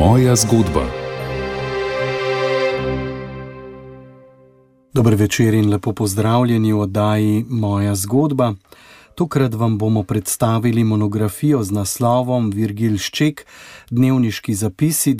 Moja zgodba. Dober večer in lepo pozdravljeni v oddaji Moja zgodba. Tokrat vam bomo predstavili monografijo z naslovom Virgil Šček, dnevniški zapisi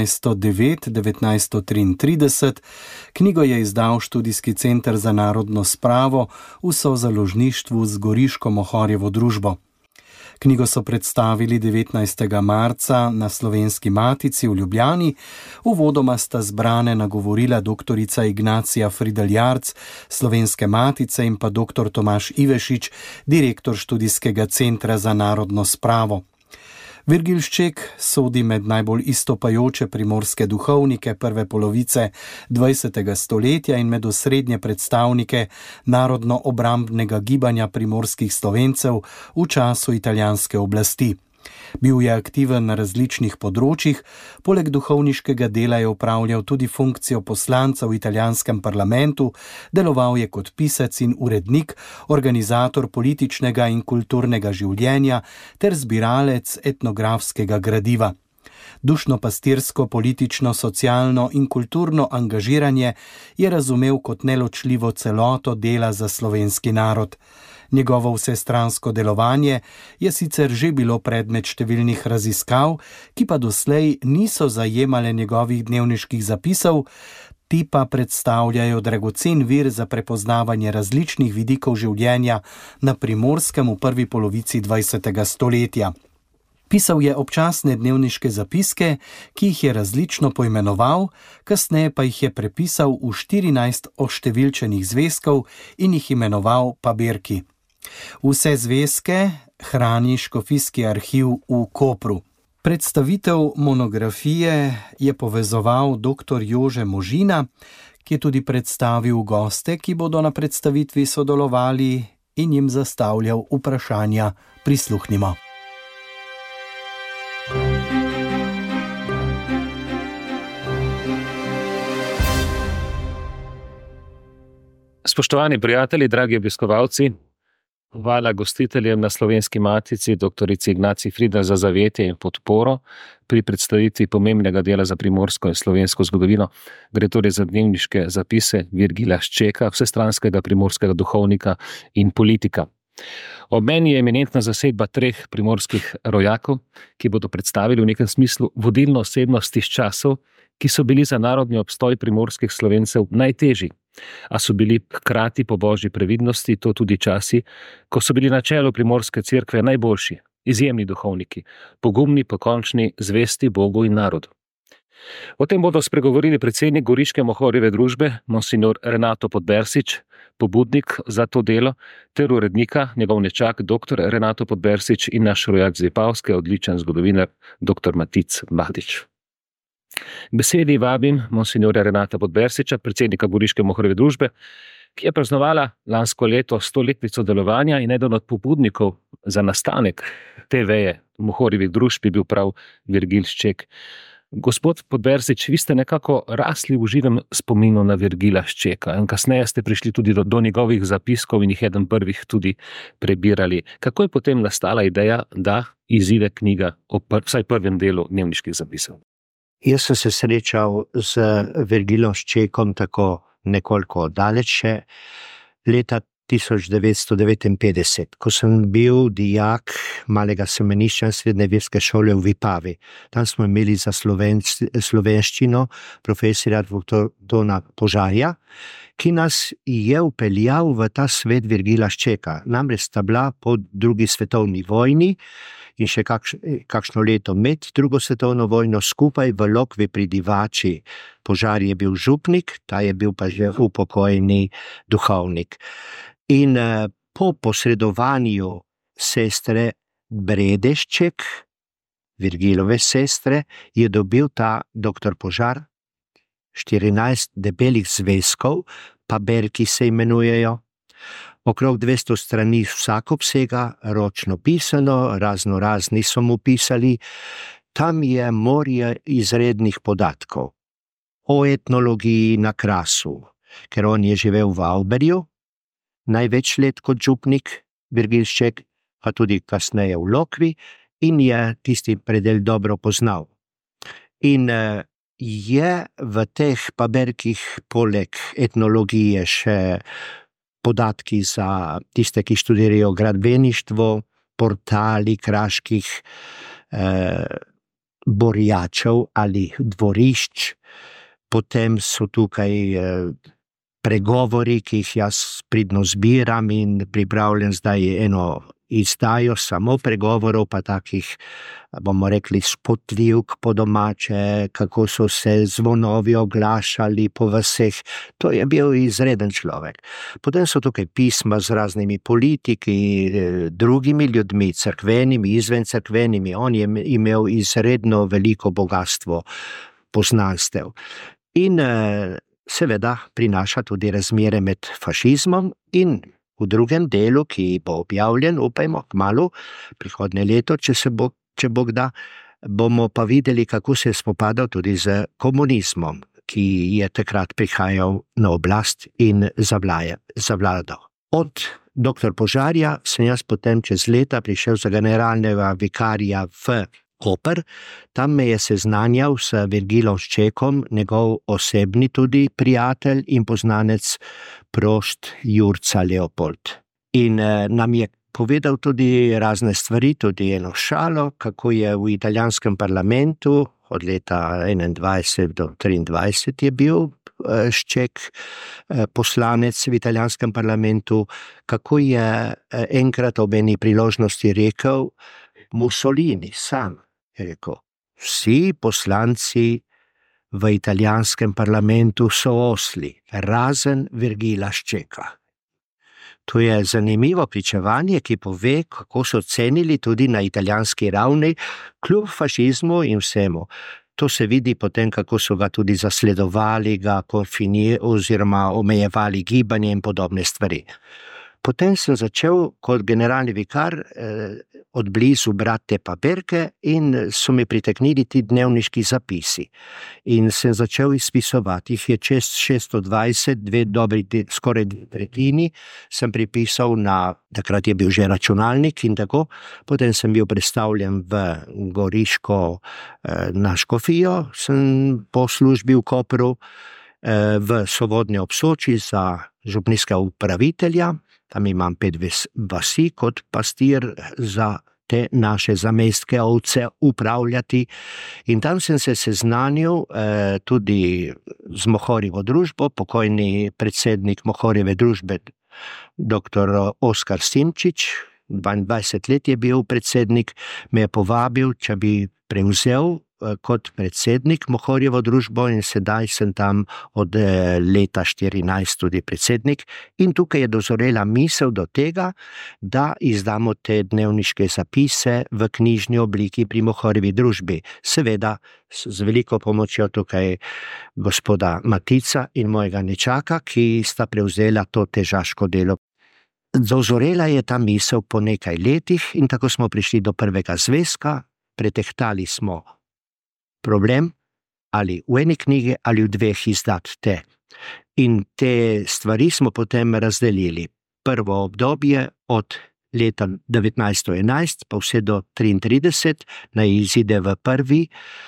1909-1933. Knjigo je izdal Študijski center za narodno spravo v sozaložništvu z Goriško Mohorjevo družbo. Knjigo so predstavili 19. marca na Slovenski matici v Ljubljani. Uvodoma sta zbrane nagovorila doktorica Ignacija Frideljarc, Slovenske matice, in pa dr. Tomaž Ivešič, direktor Študijskega centra za narodno spravo. Virgil Šček sodi med najbolj izstopajoče primorske duhovnike prve polovice 20. stoletja in med osrednje predstavnike narodno-obrambnega gibanja primorskih Slovencev v času italijanske oblasti. Bil je aktiven na različnih področjih, poleg duhovniškega dela je opravljal tudi funkcijo poslanca v italijanskem parlamentu, deloval je kot pisec in urednik, organizator političnega in kulturnega življenja ter zbiralec etnografskega gradiva. Dušno-pastirsko, politično, socialno in kulturno angažiranje je razumel kot neločljivo celoto dela za slovenski narod. Njegovo vsestransko delovanje je sicer že bilo predmet številnih raziskav, ki pa doslej niso zajemale njegovih dnevniških zapisov, ti pa predstavljajo dragocen vir za prepoznavanje različnih vidikov življenja na Primorskem v prvi polovici 20. stoletja. Pisal je občasne dnevniške zapiske, ki jih je različno poimenoval, kasneje pa jih je prepisal v 14 oštevilčenih zvezkov in jih imenoval pabirki. Vse zvezke hrani škofijski arhiv v Kopru. Predstavitev monografije je povezoval dr. Jože Možina, ki je tudi predstavil goste, ki bodo na predstavitvi sodelovali, in jim zastavljal vprašanja. Prisluhnimo. Spoštovani prijatelji, dragi obiskovalci, hvala gostiteljem na Slovenski matici, doktorici Ignaciji Fridelj, za zavetje in podporo pri predstavitvi pomembnega dela za primorsko in slovensko zgodovino. Gre torej za dnevniške zapise Virgila Ščeka, vsestranskega primorskega duhovnika in politika. Ob meni je eminentna zasedba 3 primorskih rojakov, ki bodo predstavili v nekem smislu vodilno osebnost iz časov, ki so bili za narodni obstoj primorskih Slovencev najtežji, a so bili hkrati po božji previdnosti to tudi časi, ko so bili na čelu primorske cerkve najboljši, izjemni duhovniki, pogumni, pokončni, zvesti Bogu in narodu. O tem bodo spregovorili predsednik Goriške Mohorjeve družbe, monsignor Renato Podbersič, pobudnik za to delo, ter urednika, njegov nečak, dr. Renato Podbersič, in naš rojak z Vipavske, odličen zgodovinar, dr. Matic Batič. K besedi vabim monsignorja Renata Podbersiča, predsednika Goriške Mohorjeve družbe, ki je praznovala lansko leto 100-letnico delovanja, in eden od pobudnikov za nastanek te veje Mohorjevih družb je bil prav Virgil Šček. Gospod Podbersič, vi ste nekako rasli v živem spominu na Virgila Ščeka in kasneje ste prišli tudi do njegovih zapiskov in jih eden prvih tudi prebirali. Kako je potem nastala ideja, da izide knjiga o vsaj prvem delu dnevniških zapisov? Jaz sem se srečal z Virgilom Ščekom tako nekoliko daleč leta 1959, ko sem bil dijak malega semenišča srednje verske šole v Vipavi. Tam smo imeli za slovenščino profesorja dr. Dona Požarja, ki nas je vpeljal v ta svet Virgila Ščeka. Namreč sta bila po drugi svetovni vojni in še kakšno leto med drugo svetovno vojno skupaj v Lokvi pri Divači. Požar je bil župnik, ta je bil pa že upokojeni duhovnik. In po posredovanju sestre Brede Šček, Virgilove sestre, je dobil ta dr. Požar 14 debelih zvezkov, pabirki se imenujejo, okrog 200 strani vsak obsega, ročno pisano, raznorazni so mu pisali. Tam je morje izrednih podatkov o etnologiji na Krasu, ker on je živel v Avberju, največ let kot župnik Virgil Šček, pa tudi kasneje v Lokvi, in je tisti predel dobro poznal. In je v teh paberkih poleg etnologije še podatki za tiste, ki študirajo gradbeništvo, portali kraških borjačev ali dvorišč, potem so tukaj pregovori, ki jih jaz pridno zbiram in pripravljam zdaj eno izdajo samo pregovorov, pa takih, bomo rekli, spotljivk po domače, kako so se zvonovi oglašali po vaseh. To je bil izreden človek. Potem so tukaj pisma z raznimi politiki, drugimi ljudmi, cerkvenimi, izven cerkvenimi. On je imel izredno veliko bogatstvo poznanstev. In seveda prinaša tudi razmere med fašizmom in v drugem delu, ki bo objavljen, upajmo, kmalu, prihodnje leto, če Bog da, bomo pa videli, kako se je spopadal tudi z komunizmom, ki je takrat prihajal na oblast in zavladal. Od dr. Požarja sem jaz potem čez leta prišel za generalnega vikarja v Koper, tam me je seznanjal s Virgilom Ščekom, njegov osebni tudi prijatelj in poznanec prošt Jurca Leopold. In nam je povedal tudi razne stvari, tudi eno šalo, kako je v italijanskem parlamentu od leta 21 do 23 je bil Šček poslanec v italijanskem parlamentu, kako je enkrat ob eni priložnosti rekel Mussolini sam. Je rekel, vsi poslanci v italijanskem parlamentu so osli, razen Virgila Ščeka. To je zanimivo pričevanje, ki pove, kako so cenili tudi na italijanski ravni, kljub fašizmu in vsemu. To se vidi potem, kako so ga tudi zasledovali, ga oziroma omejevali gibanje in podobne stvari. Potem sem začel kot generalni vikar od blizu brati te papirke in so mi priteknili ti dnevniški zapisi. In sem začel izpisovati, jih je čez 620, skoraj 2/3 sem pripisal na, takrat je bil že računalnik in tako, potem sem bil predstavljen v Goriško na škofijo, sem po službi v Kopru, v Sovodnje ob Soči za župnijskega upravitelja. Tam imam 5 vasi kot pastir za te naše zamejske ovce upravljati. In tam sem se seznanil tudi z Mohorjevo družbo, pokojni predsednik Mohorjeve družbe, dr. Oskar Simčič, 22 let je bil predsednik, me je povabil, če bi prevzel kot predsednik Mohorjevo družbo in sedaj sem tam od leta 14 tudi predsednik. In tukaj je dozorela misel do tega, da izdamo te dnevniške zapise v knjižni obliki pri Mohorjevi družbi. Seveda z veliko pomočjo tukaj gospoda Matica in mojega nečaka, ki sta prevzela to težaško delo. Dozorela je ta misel po nekaj letih in tako smo prišli do prvega zvezka, pretehtali smo problem, ali v eni knjigi ali v 2 izdati te. In te stvari smo potem razdelili. Prvo obdobje od leta 1911 pa vse do 1933 naj izide v prvi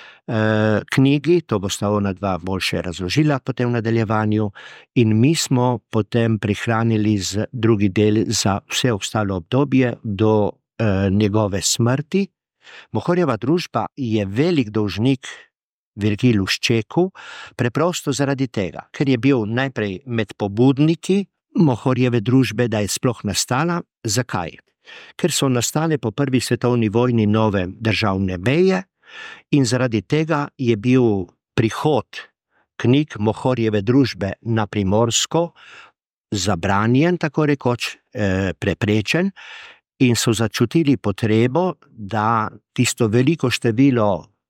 knjigi, to bosta ona dva boljše razložila potem v nadaljevanju, in mi smo potem prihranili drugi del za vse ostalo obdobje do njegove smrti. Mohorjeva družba je velik dolžnik Virgilu Ščeku, preprosto zaradi tega, ker je bil najprej med pobudniki Mohorjeve družbe, da je sploh nastala. Zakaj? Ker so nastale po prvi svetovni vojni nove državne meje in zaradi tega je bil prihod knjig Mohorjeve družbe na Primorsko zabranjen, tako rekoč preprečen, in so začutili potrebo, da tisto veliko število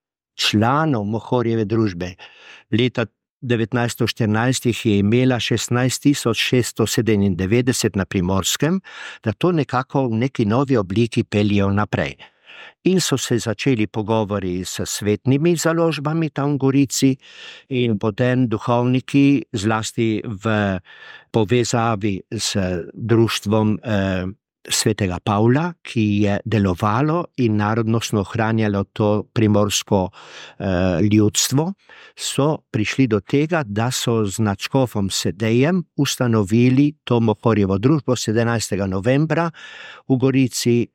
članov Mohorjeve družbe leta 1914 jih je imela 16.697 na Primorskem, da to nekako v neki novi obliki peljejo naprej. In so se začeli pogovori s svetnimi založbami tam v Gorici in potem duhovniki, zlasti v povezavi s društvom svetega Pavla, ki je delovalo in narodnostno ohranjalo to primorsko ljudstvo, so prišli do tega, da so z nadškofom Sedejem ustanovili to Mohorjevo družbo 17. novembra v Gorici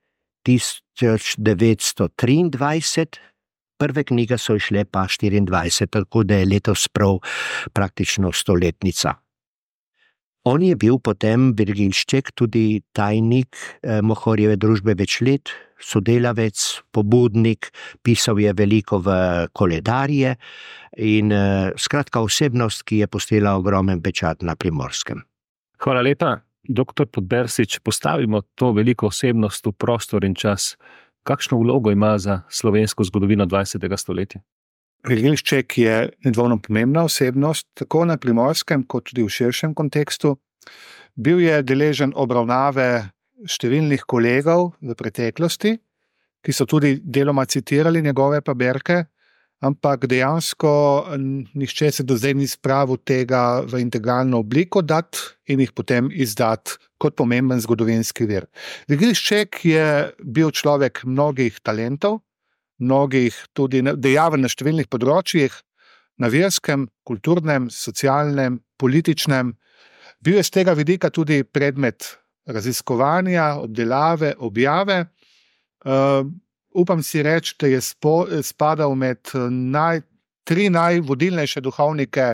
1923. Prve knjige so išle pa 24, tako da je letos prav praktično 100-letnica. On je bil potem, Virgilšček, tudi tajnik Mohorjeve družbe več let, sodelavec, pobudnik, pisal je veliko v koledarje in skratka osebnost, ki je pustila ogromen pečat na Primorskem. Hvala lepa, doktor Podbersič. Postavimo to veliko osebnost v prostor in čas. Kakšno vlogo ima za slovensko zgodovino 20. stoletja? Virgilšček je nedvomno pomembna osebnost, tako na Primorskem, kot tudi v širšem kontekstu. Bil je deležen obravnave številnih kolegov v preteklosti, ki so tudi deloma citirali njegove paberke, ampak dejansko nihče se do zdaj ni spravil tega v integralno obliko dati in jih potem izdati kot pomemben zgodovinski vir. Virgilšček je bil človek mnogih talentov, mnogih tudi dejaven na številnih področjih, na verskem, kulturnem, socialnem, političnem. Bil je z tega vidika tudi predmet raziskovanja, obdelave, objave. Upam si reči, da je spadal med tri najvodilnejše duhovnike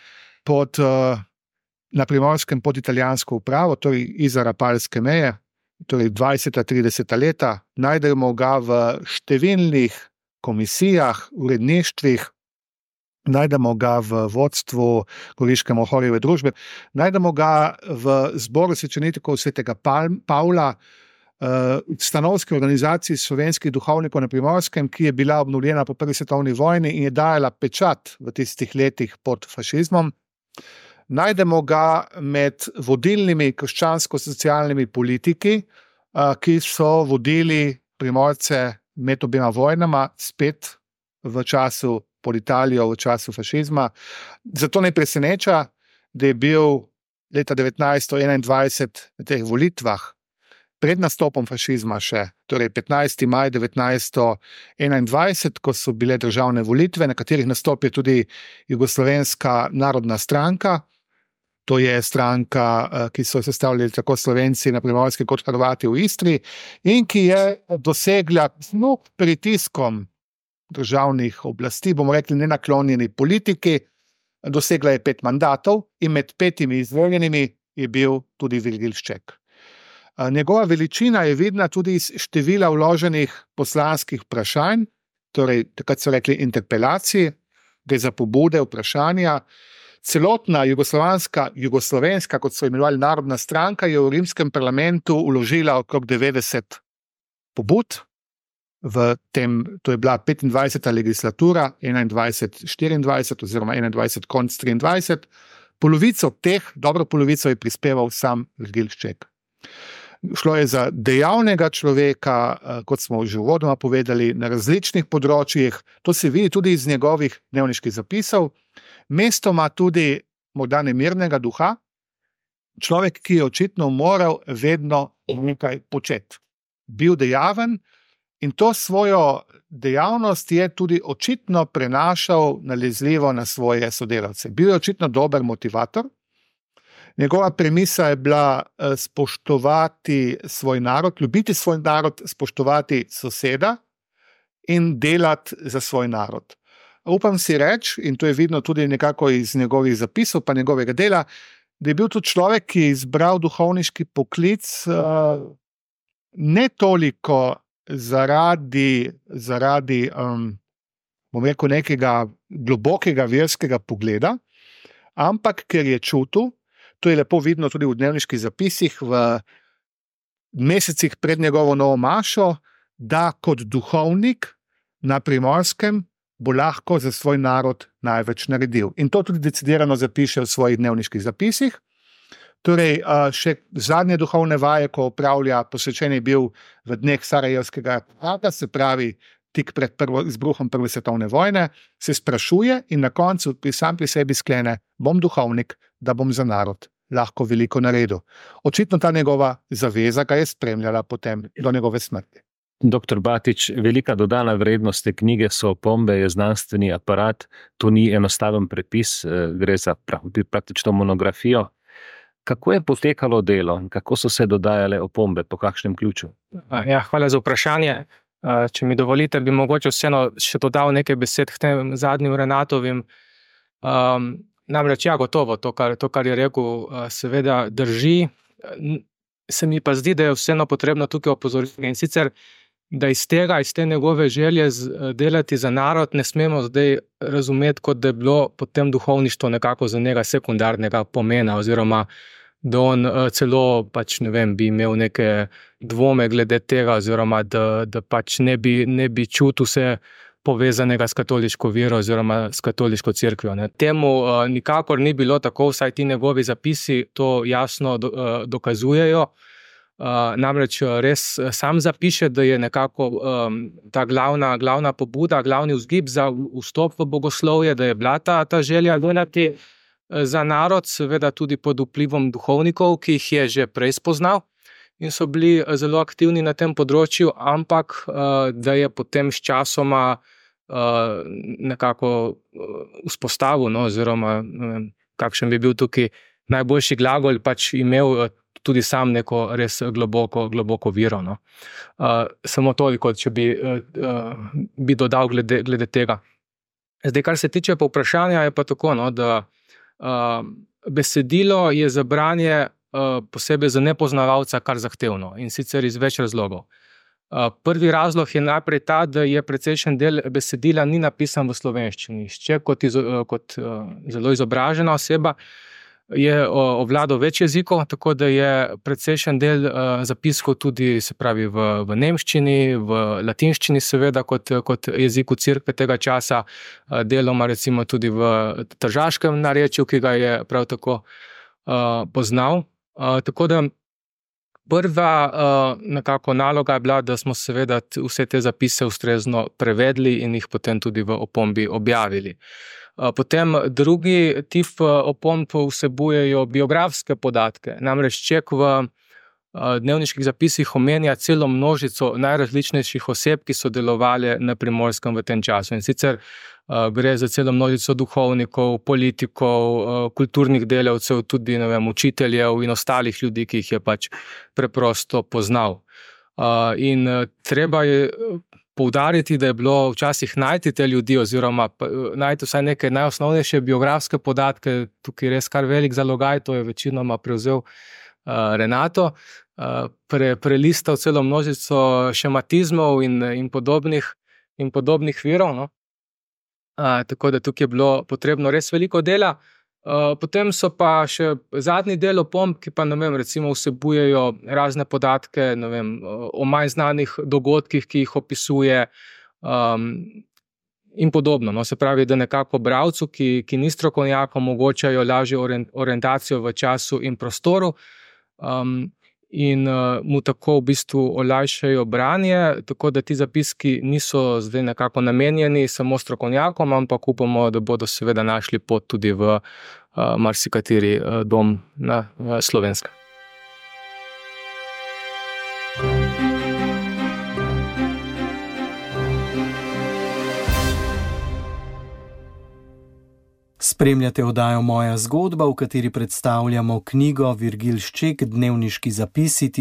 na Primorskem pod italijansko upravo, torej izza Rapalske meje, torej 20-30 leta. Najdemo ga v številnih komisijah, uredništvih, najdemo ga v vodstvu Goriške Mohorjeve družbe, najdemo ga v zboru svečenikov svetega Pavla, stanovski organizaciji slovenskih duhovnikov na Primorskem, ki je bila obnovljena po prvi svetovni vojni in je dajala pečat v tistih letih pod fašizmom. Najdemo ga med vodilnimi krščansko-socialnimi politiki, ki so vodili Primorce med obema vojnama, spet v času pod Italijo, v času fašizma. Zato ne preseneča, da je bil leta 1921 na teh volitvah pred nastopom fašizma še, torej 15. maj 1921, ko so bile državne volitve, na katerih nastopi tudi Jugoslovenska narodna stranka. To je stranka, ki so sestavljali tako Slovenci na Primorskem kot Hrvati v Istri in ki je dosegla pritiskom državnih oblasti, bomo rekli nenaklonjeni politiki, dosegla je 5 mandatov in med 5 izvoljenimi je bil tudi Virgilšček. Njegova veličina je vidna tudi iz števila vloženih poslanskih vprašanj, torej takrat so rekli interpelacij, gre za pobude, vprašanja. Celotna jugoslovenska, kot so imenovali narodna stranka, je v rimskem parlamentu vložila okrog 90 pobud. To je bila 25. legislatura, 21-24 oziroma 21 konc 23. Polovico teh, dobro polovico je prispeval sam Virgilšček. Šlo je za dejavnega človeka, kot smo že uvodoma povedali, na različnih področjih. To se vidi tudi iz njegovih dnevniških zapisov. Mestoma tudi morda nemirnega duha. Človek, ki je očitno moral vedno nekaj početi. Bil dejaven in to svojo dejavnost je tudi očitno prenašal nalezljivo na svoje sodelavce. Bil je očitno dober motivator. Njegova premisa je bila spoštovati svoj narod, ljubiti svoj narod, spoštovati soseda in delati za svoj narod. Upam si reči, in to je vidno tudi nekako iz njegovih zapisov pa njegovega dela, da je bil tudi človek, ki je izbral duhovniški poklic ne toliko zaradi bom rekel, nekega globokega verskega pogleda, ampak ker je čutil, to je lepo vidno tudi v dnevniških zapisih v mesecih pred njegovo novo mašo, da kot duhovnik na Primorskem bo lahko za svoj narod največ naredil. In to tudi decidirano zapiše v svojih dnevniških zapisih. Torej, še zadnje duhovne vaje, ko opravlja, posvečen je bil v dneh Sarajevskega rata, se pravi tik pred izbruhom Prve svetovne vojne, se sprašuje in na koncu sam pri sebi sklene, bom duhovnik, da bom za narod lahko veliko naredil. Očitno ta njegova zaveza ga je spremljala potem do njegove smrti. Dr. Batič, velika dodana vrednost te knjige so opombe, je znanstveni aparat, to ni enostaven prepis, gre za praktično monografijo. Kako je potekalo delo? Kako so se dodajale opombe? Po kakšnem ključu? Ja, hvala za vprašanje. Če mi dovolite, bi mogoče vseeno še dodal nekaj besed k tem zadnjim Renatovim. Namreč, ja, gotovo, to, kar je rekel, seveda drži. Se mi pa zdi, da je vseeno potrebno tukaj opozoriti. In sicer, da iz te njegove želje delati za narod ne smemo zdaj razumeti, kot da je bilo potem duhovništvo nekako za njega sekundarnega pomena, oziroma da on celo bi imel neke dvome glede tega, oziroma da pač ne bi čutil se povezanega s katoliško vero oziroma s katoliško cerkvijo. Temu nikakor ni bilo tako, vsaj ti njegovi zapisi to jasno dokazujejo. Namreč res sam zapiše, da je nekako ta glavna pobuda, glavni vzgib za vstop v bogoslovje, da je bila ta želja delati za narod, seveda tudi pod vplivom duhovnikov, ki jih je že prej spoznal in so bili zelo aktivni na tem področju, ampak da je potem s časoma nekako vzpostavil, oziroma kakšen bi bil tukaj najboljši glagol, pač imel tudi sam neko res globoko vero. Samo toliko, če bi dodal glede tega. Zdaj, kar se tiče pa vprašanja, je pa tako, da besedilo je za branje posebej za nepoznavalca kar zahtevno, in sicer iz več razlogov. Prvi razlog je najprej ta, da je precejšen del besedila ni napisan v slovenščini. Kot zelo izobražena oseba je obvladal več jezikov, tako da je precejšen del zapiskov tudi, se pravi, v nemščini, v latinščini, seveda, kot jeziku cerkve tega časa, deloma recimo tudi v tržaškem narečju, ki ga je prav tako poznal. Tako da prva nekako naloga je bila, da smo seveda vse te zapise ustrezno prevedli in jih potem tudi v opombi objavili. Potem drugi tip opomb vsebujejo biografske podatke. Namreč Ček v dnevniških zapisih omenja celo množico najrazličnejših oseb, ki so delovali na Primorskem v tem času. In sicer gre za celo množico duhovnikov, politikov, kulturnih delavcev, tudi učiteljev in ostalih ljudi, ki jih je pač preprosto poznal. In treba je poudariti, da je bilo včasih najti te ljudi oziroma najti vsaj neke najosnovnejše biografske podatke, tukaj res kar velik zalogaj, to je večinoma prevzel Renato, prelistal celo množico šematizmov in podobnih virov. Tako da tukaj je bilo potrebno res veliko dela. Potem so pa še zadnji del opomb, ki pa recimo vsebujejo razne podatke o manj znanih dogodkih, ki jih opisuje in podobno. Se pravi, da nekako bralcu, ki ni strokovnjak, omogočajo lažjo orientacijo v času in prostoru in mu tako v bistvu olajšajo branje, tako da ti zapiski niso zdaj nekako namenjeni samo strokovnjakom, ampak upamo, da bodo seveda našli pot tudi v marsikateri dom na Slovenskem. Spremljate oddajo Moja zgodba, v kateri predstavljamo knjigo Virgil Šček, dnevniški zapisi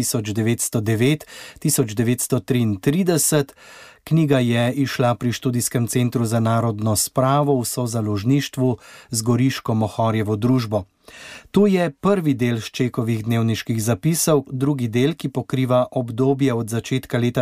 1909-1933. Knjiga je izšla pri Študijskem centru za narodno spravo v sozaložništvu z Goriško Mohorjevo družbo. To je prvi del Ščekovih dnevniških zapisov, drugi del, ki pokriva obdobje od začetka leta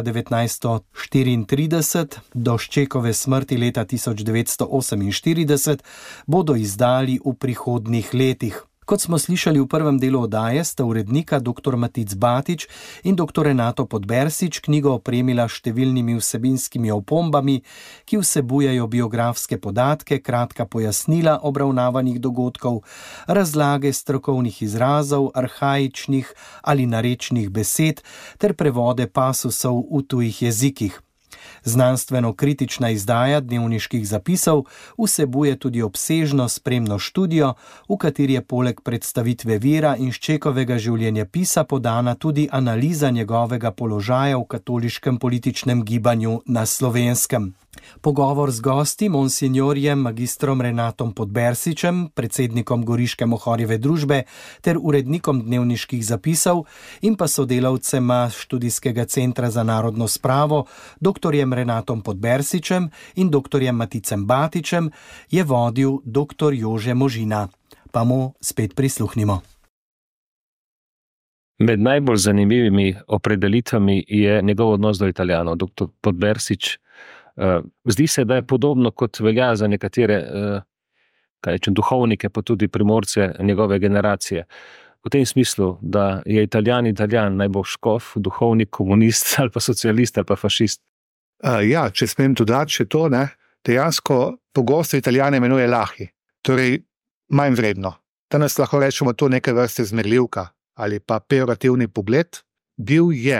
1934 do Ščekove smrti leta 1948, bodo izdali v prihodnjih letih. Kot smo slišali v prvem delu oddaje, sta urednika dr. Matic Batič in dr. Renato Podbersič knjigo opremila številnimi vsebinskimi opombami, ki vsebujejo biografske podatke, kratka pojasnila obravnavanih dogodkov, razlage strokovnih izrazov, arhaičnih ali narečnih besed ter prevode pasusov v tujih jezikih. Znanstveno-kritična izdaja dnevniških zapisov vsebuje tudi obsežno spremno študijo, v kateri je poleg predstavitve vira in Ščekovega življenjepisa podana tudi analiza njegovega položaja v katoliškem političnem gibanju na Slovenskem. Pogovor z gosti, monsinjorjem magistrom Renatom Podbersičem, predsednikom Goriške mohorjeve družbe ter urednikom dnevniških zapisov in pa sodelavcema Študijskega centra za narodno spravo, doktorjem Renatom Podbersičem in doktorjem Maticem Batičem, je vodil doktor Jože Možina. Pa mu spet prisluhnimo. Med najbolj zanimivimi opredelitvami je njegov odnos do Italijanov. Doktor Podbersič, zdi se, da je podobno kot velja za nekatere duhovnike, pa tudi Primorce njegove generacije. V tem smislu, da je Italijan, naj bo škof, duhovnik, komunist ali pa socialist ali pa fašist. Ja, če smem dodati še to, dejansko pogosto Italijane imenuje lahi, torej manj vredno. Danes lahko rečemo to neke vrste zmerljivka ali pa pejorativni pogled. Bil je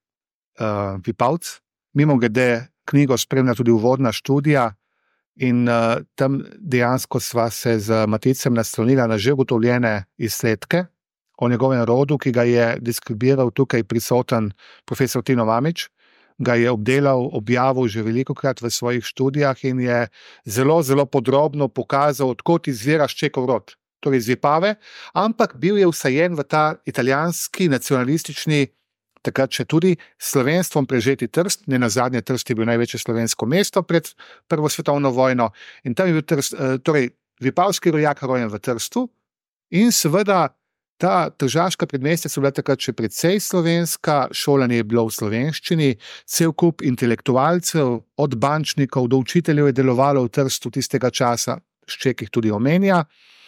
Vipavc, mimogrede knjigo spremlja tudi uvodna študija in tam dejansko sva se z Maticem naslonila na že ugotovljene izsledke o njegovem rodu, ki ga je deskribiral tukaj prisoten profesor Tino Mamić, ga je obdelal, objavil že velikokrat v svojih študijah in je zelo, zelo podrobno pokazal, odkot izvira Ščekov rod, torej iz Vipave, ampak bil je vsajen v ta italijanski nacionalistični, takrat še tudi slovenstvom prežeti Trst, nenazadnje Trst je bil največje slovensko mesto pred Prvo svetovno vojno in tam je bil Trst, torej vipavski rojak rojen v Trstu in seveda ta tržaška predmestja so bila takrat še precej slovenska, šolanje je bilo v slovenščini, cel kup intelektualcev, od bančnikov do učiteljev je delovalo v Trstu tistega časa, Šček jih tudi omenja,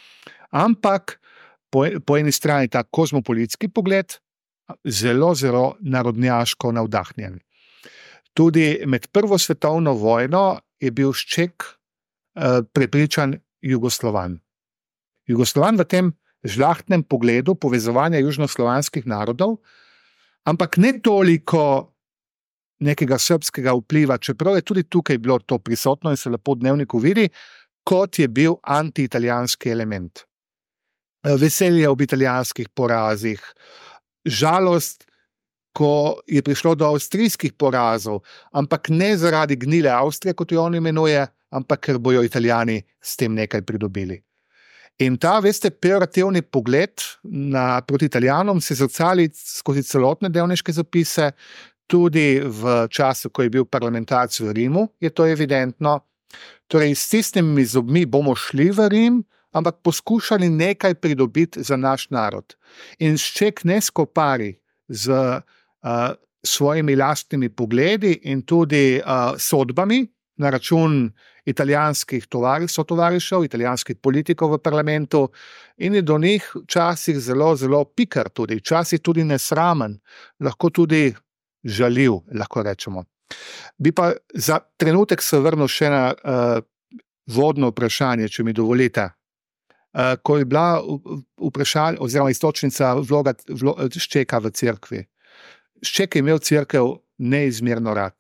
ampak po eni strani ta kozmopolitski pogled, zelo, zelo narodnjaško navdahnjen. Tudi med Prvo svetovno vojno je bil Šček prepričan Jugoslovan. Jugoslovan v tem žlahtnem pogledu povezovanja južnoslovanskih narodov, ampak ne toliko nekega srbskega vpliva, čeprav je tudi tukaj bilo to prisotno in se lepo v dnevniku vidi, kot je bil anti-italijanski element. Veselje ob italijanskih porazih, žalost, ko je prišlo do avstrijskih porazov, ampak ne zaradi gnile Avstrije, kot jo on imenuje, ampak ker bojo Italijani s tem nekaj pridobili. In ta, veste, pejorativni pogled proti Italijanom se zrcali skozi celotne dnevniške zapise, tudi v času, ko je bil parlamentarec v Rimu, je to evidentno. Torej, s tisnimi zobmi bomo šli v Rim, ampak poskušali nekaj pridobiti za naš narod. In Šček ne skopari z svojimi lastnimi pogledi in tudi sodbami na račun italijanskih sotovarišev, italijanskih politikov v parlamentu in je do njih včasih zelo, zelo pikar tudi, včasih tudi nesramen, lahko tudi žaljiv, lahko rečemo. Bi pa za trenutek se vrnil še na vodno vprašanje, če mi dovolite. Ko je bila vprašanje oziroma istočnica vloga Ščeka v cerkvi. Šček je imel cerkev neizmerno rad.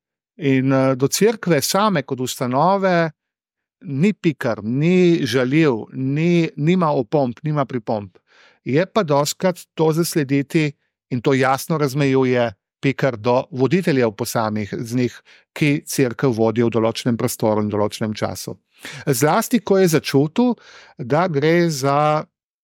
In do cerkve same kot ustanove ni pikar, ni žaljiv, nima opomb, nima pripomb. Je pa dostikrat to zaslediti in to jasno razmejuje pikar do voditeljev posameznih, ki cerkev vodijo v določenem prostoru in določenem času. Zlasti, ko je začutil, da gre za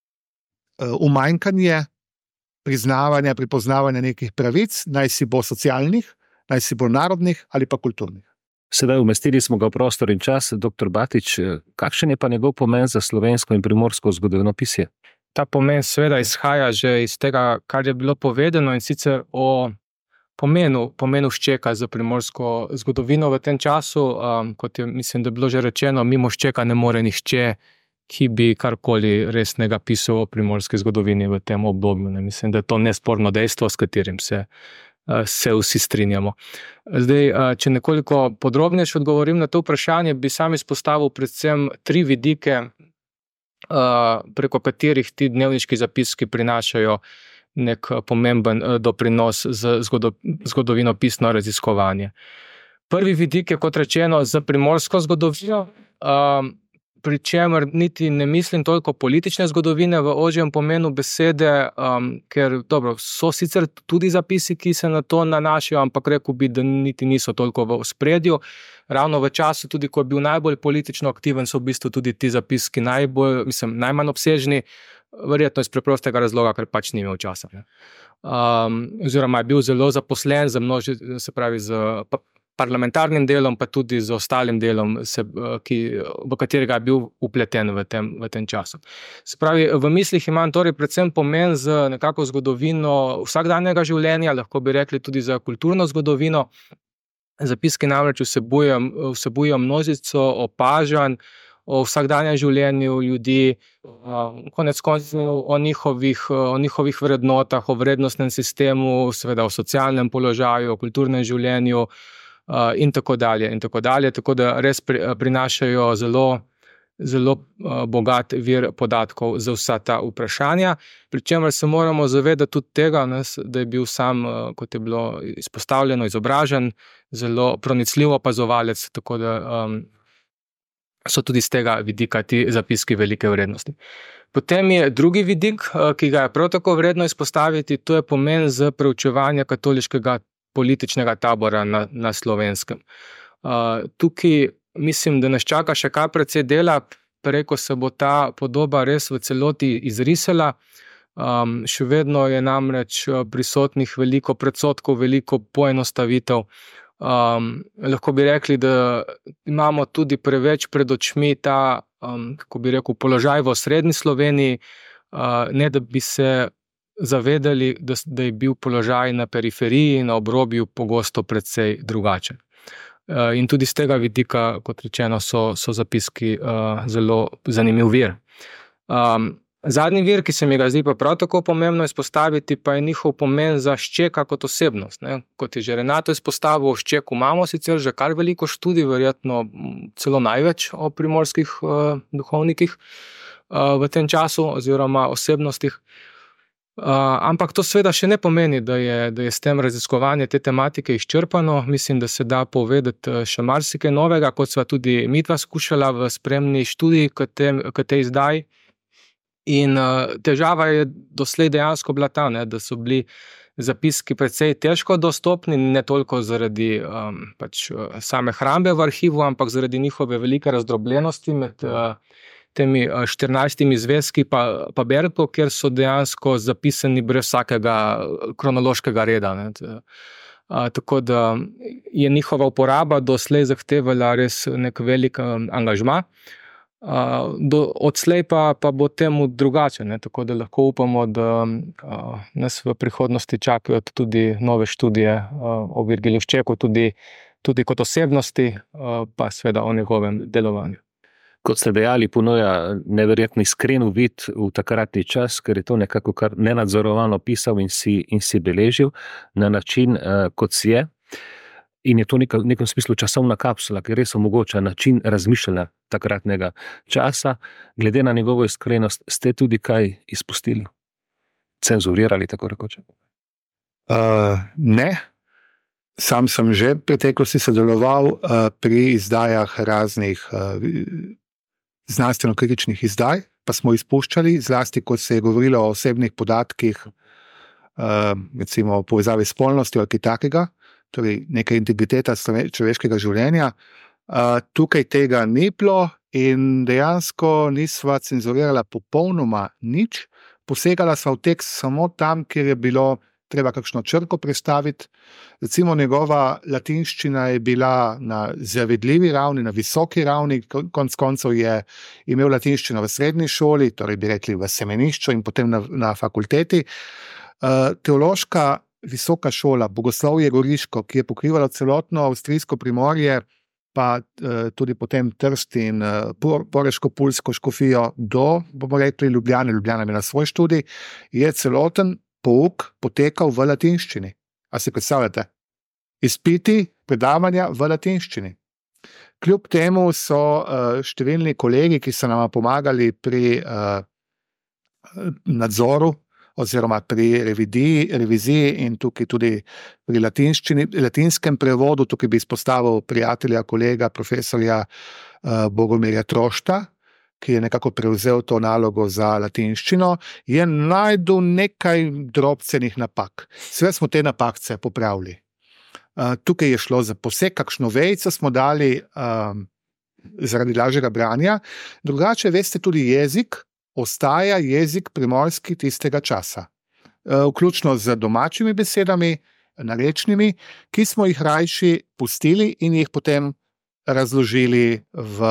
umanjkanje priznavanja, prepoznavanja nekih pravic, naj si bo socialnih, naj si bo narodnih ali pa kulturnih. Sedaj umestili smo ga v prostor in čas. Dr. Batič, kakšen je pa njegov pomen za slovensko in primorsko zgodovinopisje? Ta pomen seveda izhaja že iz tega, kar je bilo povedano, in sicer o pomenu Ščeka za primorsko zgodovino v tem času. Kot je, mislim, da je bilo že rečeno, mimo Ščeka ne more nihče, ki bi karkoli resnega pisal o primorski zgodovini v tem obdobju. Mislim, da je to nesporno dejstvo, s katerim se vsi strinjamo. Zdaj, če nekoliko podrobneje odgovorim na to vprašanje, bi sam izpostavil predvsem 3 vidike, preko katerih ti dnevniški zapiski prinašajo nek pomemben doprinos za zgodovinopisno raziskovanje. Prvi vidik je, kot rečeno, za primorsko zgodovino, pri čemer niti ne mislim toliko politične zgodovine v ožjem pomenu besede, ker dobro, so sicer tudi zapisi, ki se na to nanašajo, ampak rekel bi, da niti niso toliko v ospredju. Ravno v času, tudi ko je bil najbolj politično aktiven, so v bistvu tudi ti zapiski najmanj obsežni, verjetno iz preprostega razloga, ker pač ni imel časa. Oziroma je bil zelo zaposlen z parlamentarnim delom, pa tudi z ostalim delom, v katerega je bil upleten v tem času. Se pravi, v mislih imam torej predvsem pomen z nekako zgodovino vsakdanjega življenja, lahko bi rekli tudi za kulturno zgodovino. Zapiski namreč vsebujejo množico opažanj o vsakdanjem življenju ljudi, konec koncev o njihovih vrednotah, o vrednostnem sistemu, seveda o socialnem položaju, o kulturnem življenju, in tako dalje, tako da res prinašajo zelo bogat vir podatkov za vsa ta vprašanja, pri čemer se moramo zavedati tudi tega, da je bil sam, kot je bilo izpostavljeno, izobražen, zelo pronicljiv opazovalec, tako da so tudi z tega vidika ti zapiski velike vrednosti. Potem je drugi vidik, ki ga je prav tako vredno izpostaviti, to je pomen z preučevanja katoliškega političnega tabora na Slovenskem. Tukaj mislim, da nas čaka še kar precej dela, preko se bo ta podoba res v celoti izrisala. Še vedno je namreč prisotnih veliko predsodkov, veliko poenostavitev. Lahko bi rekli, da imamo tudi preveč pred očmi ta, kako bi rekel, položaj v osrednji Sloveniji, ne da bi se zavedali, da je bil položaj na periferiji in na obrobju pogosto precej drugačen. In tudi z tega vidika, kot rečeno, so zapiski zelo zanimiv vir. Zadnji vir, ki se mi ga zdi pa prav tako pomembno izpostaviti, pa je njihov pomen za Ščeka kot osebnost. Kot je že Renato izpostavil, o Ščeku imamo sicer že kar veliko študij, verjetno celo največ o primorskih duhovnikih v tem času oziroma osebnostih. Ampak to seveda še ne pomeni, da je s tem raziskovanje te tematike izčrpano. Mislim, da se da povedati še marsikaj novega, kot sva tudi midva skušala v spremni študiji k tej izdaji. In težava je doslej dejansko bila ta, da so bili zapiski precej težko dostopni, ne toliko zaradi same hrambe v arhivu, ampak zaradi njihove velike razdrobljenosti med temi 14 zvezki pa berko, kjer so dejansko zapisani brez vsakega kronološkega reda. Tako da je njihova uporaba doslej zahtevala res nek velik angažma. Odslej pa bo temu drugače, tako da lahko upamo, da nas v prihodnosti čakajo tudi nove študije o Virgiliju Ščeku, tudi kot osebnosti, pa seveda o njegovem delovanju. Kot ste dejali, ponuja neverjetno iskren uvid v takratni čas, ker je to nekako kar nenadzorovano pisal in si beležil na način, kot si je. In je to v nekem smislu časovna kapsula, ki res omogoča način razmišljanja takratnega časa. Glede na njegovo iskrenost, ste tudi kaj izpustili? Cenzurirali, tako rekoče? Ne. Sam sem že v preteklosti sodeloval pri izdajah raznih znanstveno-kritičnih izdaj, pa smo izpuščali, zlasti ko se je govorilo o osebnih podatkih, recimo o povezavi s spolnostjo ali kaj takega, torej neka integriteta človeškega življenja. Tukaj tega ni bilo in dejansko nisva cenzurirala popolnoma nič, posegala sva v tekst samo tam, kjer je bilo treba kakšno črko prestaviti. Recimo njegova latinščina je bila na zavidljivi ravni, na visoki ravni, konec koncev je imel latinščino v srednji šoli, torej bi rekli v semenišču in potem na fakulteti. Teološka visoka šola, Bogoslovje Goriško, ki je pokrivalo celotno avstrijsko primorje, pa tudi potem Trst in Poreško-Pulsko škofijo do, bomo rekli, Ljubljane. Ljubljana je imela svoj študij, je celoten pouk potekal v latinščini. A si predstavljate? Izpiti, predavanja v latinščini. Kljub temu so številni kolegi, ki so nama pomagali pri nadzoru oziroma pri reviziji in tukaj tudi pri latinskem prevodu, tukaj bi izpostavil prijatelja, kolega, profesorja Bogomirja Trošta, ki je nekako prevzel to nalogo za latinščino, je najdel nekaj drobcenih napak. Sve smo te napakce popravili. Tukaj je šlo za poseg, kakšno vejico smo dali zaradi lažjega branja. Drugače, veste, tudi jezik ostaja jezik primorski tistega časa. Vključno z domačimi besedami, narečnimi, ki smo jih rajši pustili in jih potem razložili v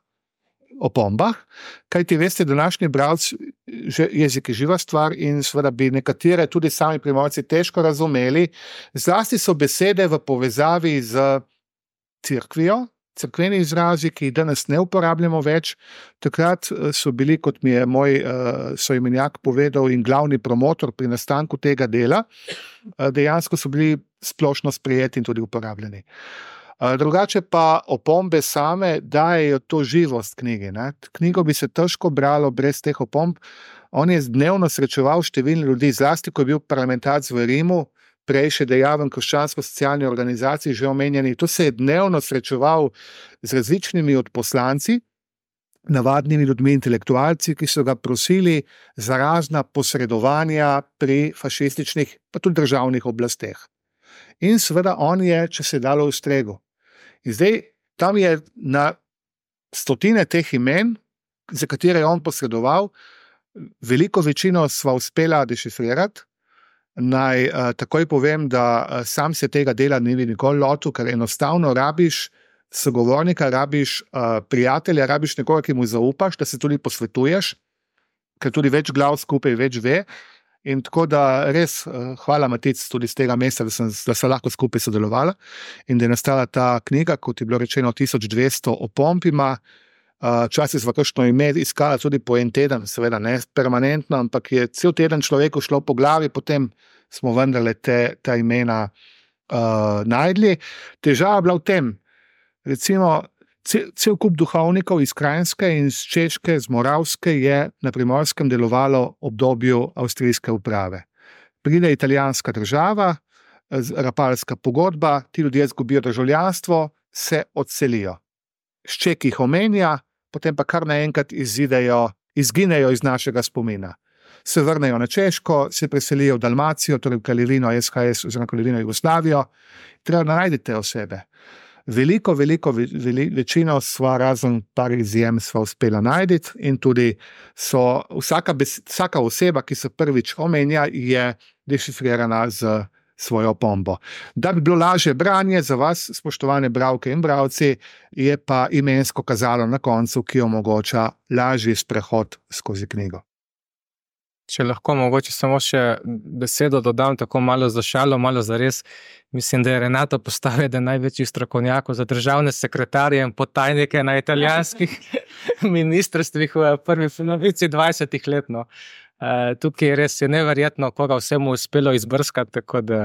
opombah. Kajti veste, današnji bralec, jezik je živa stvar in seveda bi nekatere tudi sami primorci težko razumeli. Zlasti so besede v povezavi z cerkvijo, cerkveni izrazi, ki jih danes ne uporabljamo več. Takrat so bili, kot mi je moj soimenjak povedal in glavni promotor pri nastanku tega dela, dejansko so bili splošno sprejeti in tudi uporabljeni. Drugače pa opombe same dajejo to živost knjigi. Ne? Knjigo bi se težko bralo brez teh opomb. On je dnevno srečeval številne ljudi, zlasti ko je bil parlamentarc v Rimu, prej še dejaven krščansko-socialni organizaciji, že omenjeni. To se je dnevno srečeval z različnimi odposlanci, navadnimi ljudmi, intelektualci, ki so ga prosili za razna posredovanja pri fašističnih, pa tudi državnih oblasteh. In seveda on je, če se je dalo, ustregel. In zdaj, tam je na stotine teh imen, za katere je on posredoval, veliko večino sva uspela dešifrirati. Naj takoj povem, da sam se tega dela ni nikoli lotil, ker enostavno rabiš sogovornika, rabiš prijatelja, rabiš nekoga, ki mu zaupaš, da se tudi posvetuješ, ker tudi več glav skupaj več ve. In tako da res hvala Matic tudi z tega mesta, da se lahko skupaj sodelovala in da je nastala ta knjiga, kot je bilo rečeno, 1200 opomb ima. Včasih sva kakšno ime iskala tudi po en teden, seveda ne permanentno, ampak je cel teden človeku šlo po glavi, potem smo vendarle ta imena najdli. Težava bila v tem, recimo, cel kup duhovnikov iz Kranjske in iz Češke, z Moravske je na Primorskem delovalo obdobju avstrijske uprave. Pride italijanska država, Rapalska pogodba, ti ljudje izgubijo državljanstvo, se odselijo. Šček jih omenja, potem pa kar naenkrat izginejo iz našega spomina. Se vrnejo na Češko, se preselijo v Dalmacijo, torej v Kraljevino SHS oziroma Kraljevino Jugoslavijo. Treba najti te osebe. Večino sva, razen par izjem, sva uspela najti in tudi so vsaka oseba, ki se prvič omenja, je dešifrirana z svojo opombo. Da bi bilo lažje branje za vas, spoštovane bralke in bralci, je pa imensko kazalo na koncu, ki omogoča lažji sprehod skozi knjigo. Če lahko mogoče samo še besedo dodam, tako malo za šalo, malo za res. Mislim, da je Renato postavil eden največjih strokovnjakov za državne sekretarje in podtajnike na italijanskih ministrstvih v prvi polovici 20 let. No. Tukaj res je neverjetno, koga vsemu uspelo izbrskati, tako da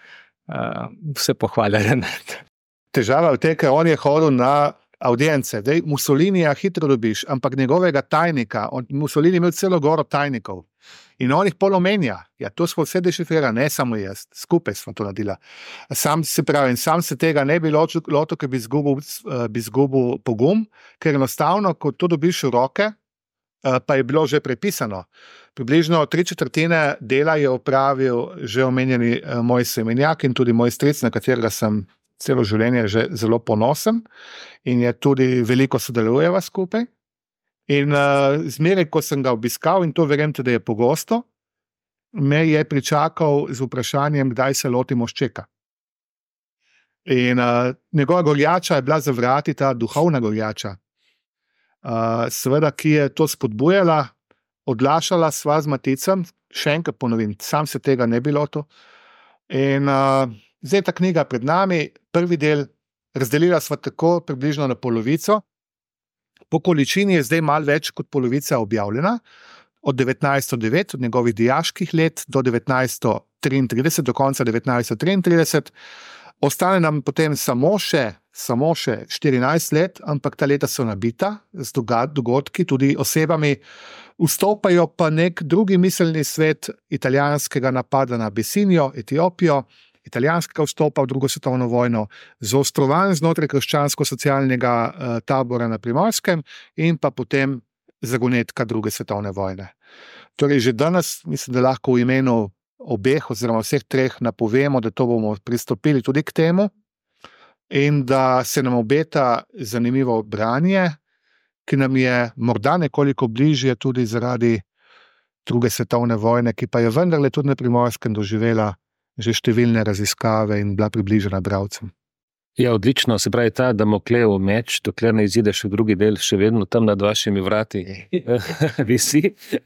vse pohvale Renato. Težava v tem, ker on je hodil na audience. Mussolinija hitro dobiš, ampak njegovega tajnika, Mussolini imel celo goro tajnikov. In on jih pol omenja. Ja, to smo vse dešifrirali, ne samo jaz. Skupaj smo to naredili. Sam se tega ne bi lotil, ker bi izgubil pogum, ker enostavno, ko to dobiš v roke, pa je bilo že prepisano. Približno 3/4 dela je opravil že omenjeni moj soimenjak in tudi moj stric, na katerega sem celo življenje že zelo ponosen in je tudi veliko sodelujeva skupaj. In zmeraj, ko sem ga obiskal, in to verjemite, da je pogosto, me je pričakal z vprašanjem, kdaj se lotimo Ščeka. In njegova gorjača je bila za vrati ta duhovna gorjača. Seveda, ki je to spodbujala, odlašala sva z Maticem, še enkrat ponovim, sam se tega ne bi lotil. In zdaj ta knjiga pred nami, prvi del, razdelila sva tako približno na polovico. Po količini je zdaj malo več kot polovica objavljena, od 1909, od njegovih dijaških let, do 1933, do konca 1933. Ostane nam potem samo še samo še 14 let, ampak ta leta so nabita z dogodki, tudi osebami. Vstopajo pa nek drugi miselni svet italijanskega napada na Abisinijo, Etiopijo, italijanskega vstopa v drugo svetovno vojno, zaostrovanj znotraj krščansko-socialnega tabora na Primorskem in pa potem zagonetka druge svetovne vojne. Torej, že danes mislim, da lahko v imenu obeh oziroma vseh treh napovemo, da to bomo pristopili tudi k temu in da se nam obeta zanimivo branje, ki nam je morda nekoliko bližje tudi zaradi druge svetovne vojne, ki pa je vendarle tudi na Primorskem doživela že številne raziskave in bila približena bralcem. Ja, odlično, se pravi ta Damoklejev meč, dokler ne izideš v drugi del, še vedno tam nad vašimi vrati visi.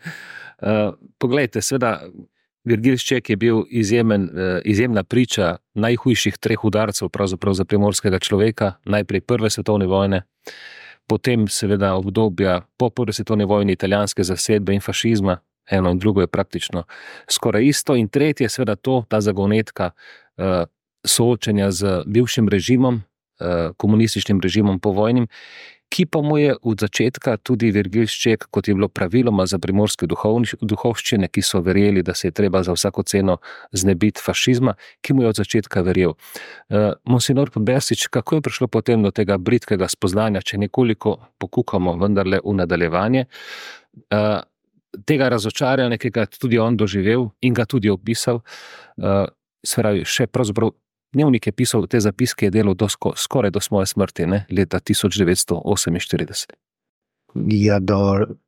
Poglejte, seveda, Virgil Šček je bil izjemna priča najhujših treh udarcev pravzaprav za primorskega človeka, najprej prve svetovne vojne, potem seveda obdobja po prvi svetovni vojni italijanske zasedbe in fašizma, eno in drugo je praktično skoraj isto, in tretje seveda ta zagonetka soočenja z bivšim režimom, komunističnim režimom povojnim, ki pa mu je od začetka tudi Virgil Šček, kot je bilo praviloma za primorske duhovščine, ki so verjeli, da se je treba za vsako ceno znebiti fašizma, ki mu je od začetka verjel. Monsignor Bersič, kako je prišlo potem do tega britkega spoznanja, če nekoliko pokukamo vendarle v nadaljevanje, tega razočaranja, ki ga je tudi on doživel in ga tudi opisal, se pravi, še pravzaprav dnevnik je pisal, te zapiske je delal skoraj do svoje smrti, leta 1948. Ja, do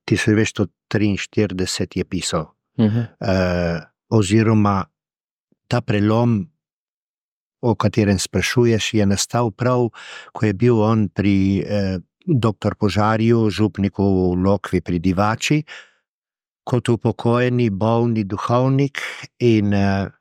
1943 je pisal. Oziroma ta prelom, o katerem sprašuješ, je nastal prav, ko je bil on pri dr. Požarju, župniku v Lokvi pri Divači, kot upokojeni, bolni duhovnik in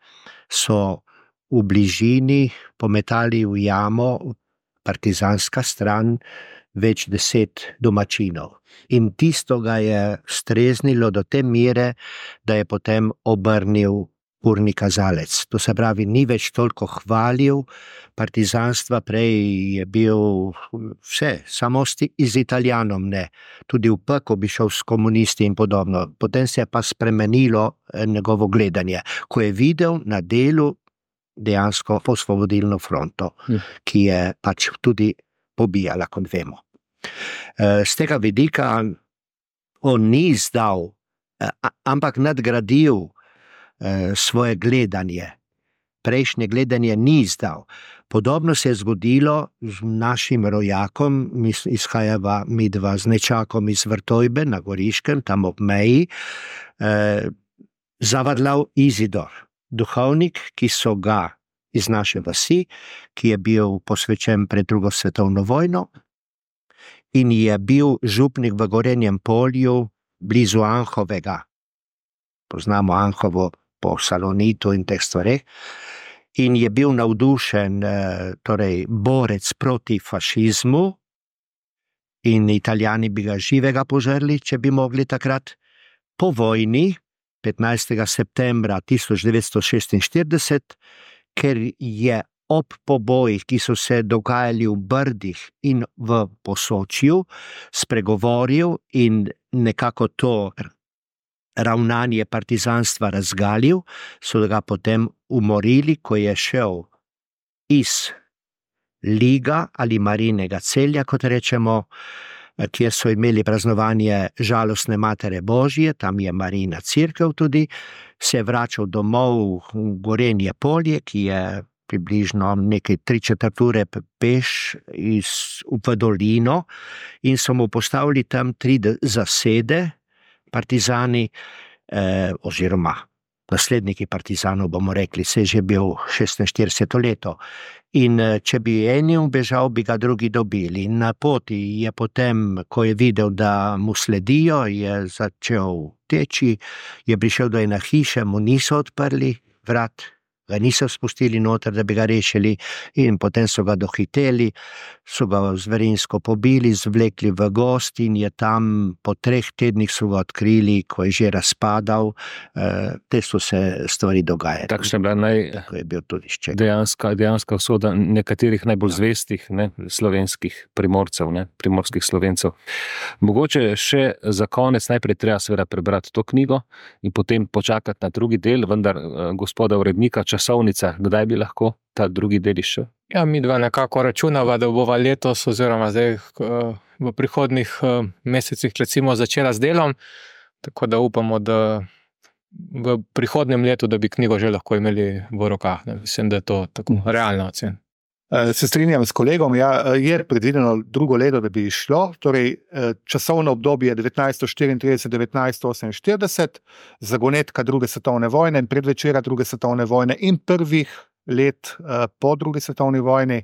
so v bližini pometali v jamo, partizanska stran, več 10 domačinov. In tisto ga je streznilo do te mere, da je potem obrnil urni kazalec. To se pravi, ni več toliko hvalil partizanstva, prej je bil vse, samo z Italijanom ne. Tudi v peko bi šel s komunisti in podobno. Potem se je pa spremenilo njegovo gledanje, ko je videl na delu dejansko Osvobodilno fronto, ki je pač tudi pobijala, kot vemo. Z tega vidika on ni izdal, ampak nadgradil svoje gledanje. Prejšnje gledanje ni izdal. Podobno se je zgodilo z našim rojakom, izhajava midva z nečakom iz Vrtojbe na Goriškem, tam ob meji, Zavadlav Izidor, duhovnik, ki so ga iz naše vasi, ki je bil posvečen pred drugo svetovno vojno in je bil župnik v Gorenjem Polju blizu Anhovega. Poznamo Anhovo po Salonitu in teh stvareh. In je bil navdušen, torej borec proti fašizmu in Italijani bi ga živega požrli, če bi mogli takrat. Po vojni, 15. septembra 1946, ker je ob pobojih, ki so se dogajali v Brdih in v Posočju, spregovoril in nekako to ravnanje partizanstva razgalil, so ga potem umorili, ko je šel iz Liga ali Marinega Celja, kot rečemo, kjer so imeli praznovanje žalostne Matere Božje, tam je Marina cerkev tudi, se je vračal domov v Gorenje Polje, ki je približno nekaj 3/4 ure peš v dolino, in so mu postavili tam 3 zasede, partizani, oziroma nasledniki partizanov, bomo rekli, se je že bil 46 leto. In če bi eni ubežal, bi ga drugi dobili. In na poti je potem, ko je videl, da mu sledijo, je začel teči, je prišel do ene hiše, mu niso odprli vrat, Ga niso spustili noter, da bi ga rešili, in potem so ga dohiteli, so ga zverinsko pobili, zvlekli v gozd in je tam po 3 tednih so ga odkrili, ko je že razpadal. Te so se stvari dogajali. Takšna je bila Tako je bil tudi Šček. dejanska usoda nekaterih najbolj zvestih slovenskih primorcev, primorskih Slovencev. Mogoče še za konec najprej treba seveda prebrati to knjigo in potem počakati na drugi del, vendar gospoda urednika, časovnica, kdaj bi lahko ta drugi del išel? Ja, mi dva nekako računava, da bova letos oziroma zdaj v prihodnih mesecih recimo začela z delom, tako da upamo, da v prihodnjem letu, da bi knjigo že lahko imeli v rokah. Mislim, da je to tako realna ocena. Se strinjam s kolegom, je predvideno drugo leto, da bi šlo, torej časovno obdobje 1934-1948, zagonetka druge svetovne vojne in predvečera druge svetovne vojne in prvih let po drugi svetovni vojni,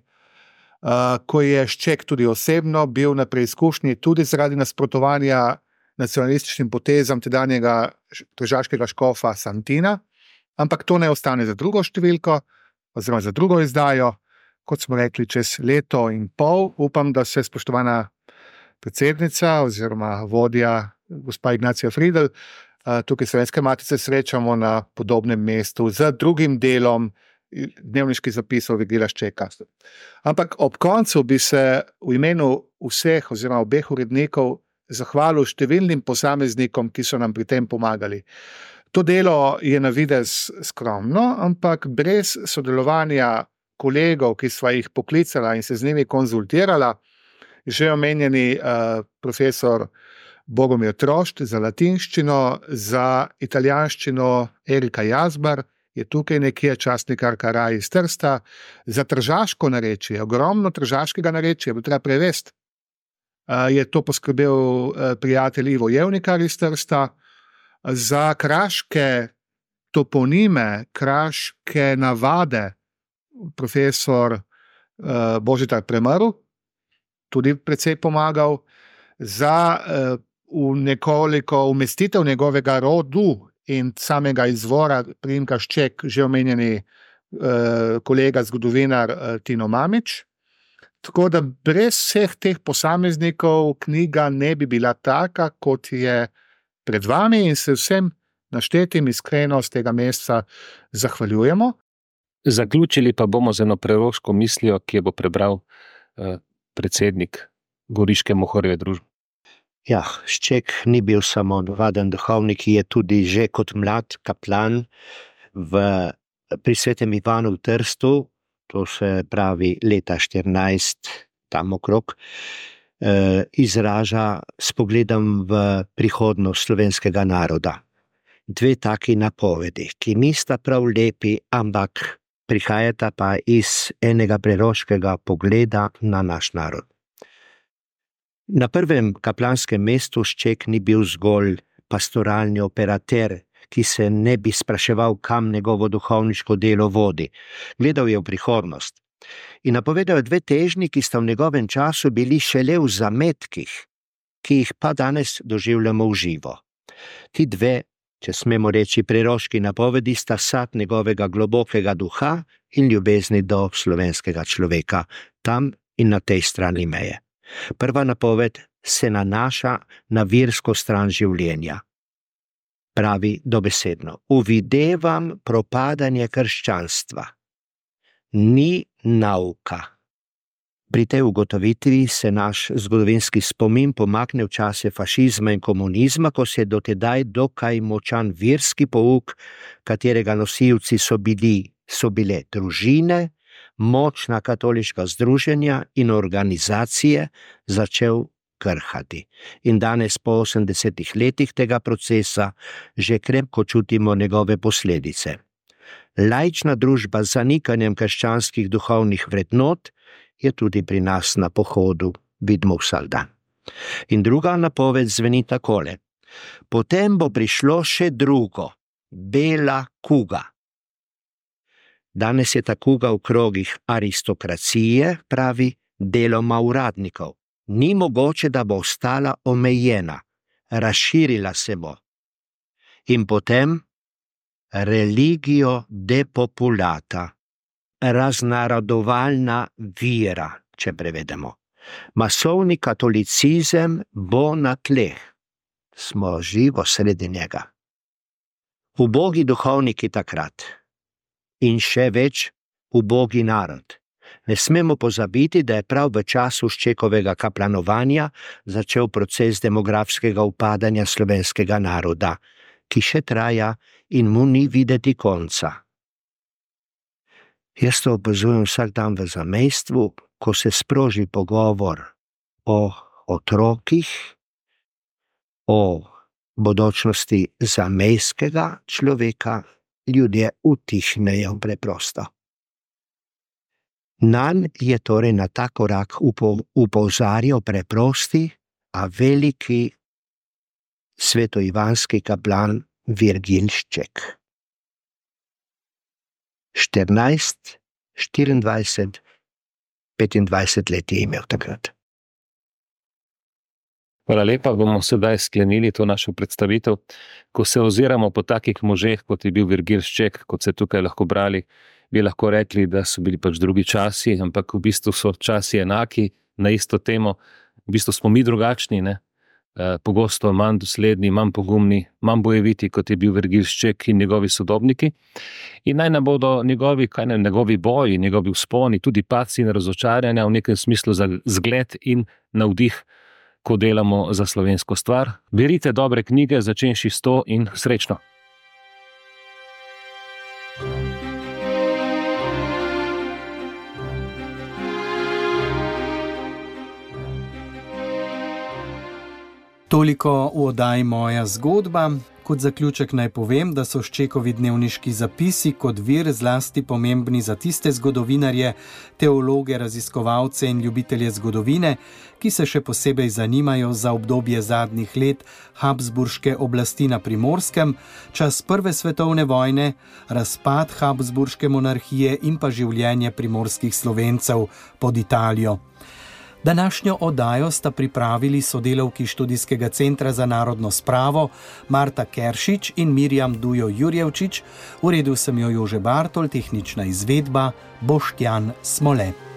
ko je Šček tudi osebno bil na preizkušnji tudi zaradi nasprotovanja nacionalističnim potezam tedanjega tržaškega škofa Santina, ampak to ne ostane za drugo številko oziroma za drugo izdajo. Kot smo rekli, čez leto in pol, upam, da se spoštovana predsednica oziroma vodja gospa Ignacija Fridl tukaj Slovenske matice srečamo na podobnem mestu z drugim delom dnevniških zapisov Vigila Ščeka. Ampak ob koncu bi se v imenu vseh oziroma obeh urednikov zahvalil številnim posameznikom, ki so nam pri tem pomagali. To delo je na videz skromno, ampak brez sodelovanja kolegov, ki sva jih poklicala in se z njimi konzultirala, že omenjeni profesor Bogomir Trošt za latinščino, za italijanščino Erika Jazbar, je tukaj nekje častnikarka Raj iz Trsta, za tržaško narečje, ogromno tržaškega narečja, bo treba prevesti. Je to poskrbel prijatelj Ivo Jevnikar iz Trsta, za kraške toponime, kraške navade, profesor Božitar Premrl, tudi precej pomagal, za nekoliko umestitev njegovega rodu in samega izvora priimka Šček, že omenjeni kolega zgodovinar Tino Mamić. Tako da brez vseh teh posameznikov knjiga ne bi bila taka, kot je pred vami, in se vsem naštetim iskreno z tega mesta zahvaljujemo. Zaključili pa bomo z eno preroško mislijo, ki jo bo prebral predsednik Goriške mohorjeve družbe. Ja, Šček ni bil samo navaden duhovnik, je tudi že kot mlad kaplan pri Svetem Ivanu v Trstu, to se pravi leta 14, tam okrog, izraža s pogledom v prihodnost slovenskega naroda. 2 taki napovedi, ki nista prav lepi, ampak prihajata pa iz enega preroškega pogleda na naš narod. Na prvem kaplanskem mestu Šček ni bil zgolj pastoralni operater, ki se ne bi spraševal, kam njegovo duhovniško delo vodi. Gledal je v prihodnost in napovedal 2 težnji, ki sta v njegovem času bili šele v zametkih, ki jih pa danes doživljamo v živo. Ti 2, če smemo reči, preroški napovedi sta sad njegovega globokega duha in ljubezni do slovenskega človeka, tam in na tej strani meje. Prva napoved se nanaša na virsko stran življenja. Pravi dobesedno: uvidevam propadanje krščanstva. Ni nauka. Pri tej ugotovitvi se naš zgodovinski spomin pomakne v čase fašizma in komunizma, ko se je dotedaj dokaj močan verski pouk, katerega nosilci so bile družine, močna katoliška združenja in organizacije, začel krhati. In danes po 80 letih tega procesa že krepko čutimo njegove posledice. Laična družba z zanikanjem krščanskih duhovnih vrednot je tudi pri nas na pohodu, vidimo vsak dan. In druga napoved zveni takole: potem bo prišlo še drugo, bela kuga. Danes je ta kuga v krogih aristokracije, pravi, deloma uradnikov. Ni mogoče, da bo ostala omejena, razširila se bo. In potem religio depopulata, raznarodovalna vira, če prevedemo. Masovni katolicizem bo na tleh. Smo živo sredi njega. Ubogi duhovniki takrat in še več ubogi narod. Ne smemo pozabiti, da je prav v času Ščekovega kaplanovanja začel proces demografskega upadanja slovenskega naroda, ki še traja in mu ni videti konca. Jaz to opazujem vsak dan v zamejstvu, ko se sproži pogovor o otrokih, o bodočnosti zamejskega človeka, ljudje utihnejo preprosto. Nanj je torej na ta korak upozarjal preprosti, a veliki svetoivanski kaplan Virgil Šček. 14, 24, 25 let je imel takrat. Hvala lepa, bomo sedaj sklenili to našo predstavitev. Ko se oziramo po takih možeh, kot je bil Virgil Šček, kot se tukaj lahko brali, bi lahko rekli, da so bili pač drugi časi, ampak v bistvu so časi enaki na isto temo. V bistvu smo mi drugačni, ne? Pogosto manj dosledni, manj pogumni, manj bojeviti, kot je bil Virgil Šček in njegovi sodobniki. In naj nam bodo njegovi boji, njegovi vzponi, tudi padci in razočaranja v nekem smislu za zgled in navdih, ko delamo za slovensko stvar. Berite dobre knjige, začenši s to in srečno. Toliko v oddaji Moja zgodba. Kot zaključek naj povem, da so Ščekovi dnevniški zapisi kot vir zlasti pomembni za tiste zgodovinarje, teologe, raziskovalce in ljubitelje zgodovine, ki se še posebej zanimajo za obdobje zadnjih let Habsburške oblasti na Primorskem, čas Prve svetovne vojne, razpad Habsburške monarhije in pa življenje primorskih Slovencev pod Italijo. Današnjo oddajo sta pripravili sodelavki Študijskega centra za narodno spravo Marta Keršič in Mirjam Dujo Jurjevčič, uredil sem jo Jože Bartol, tehnična izvedba Boštjan Smole.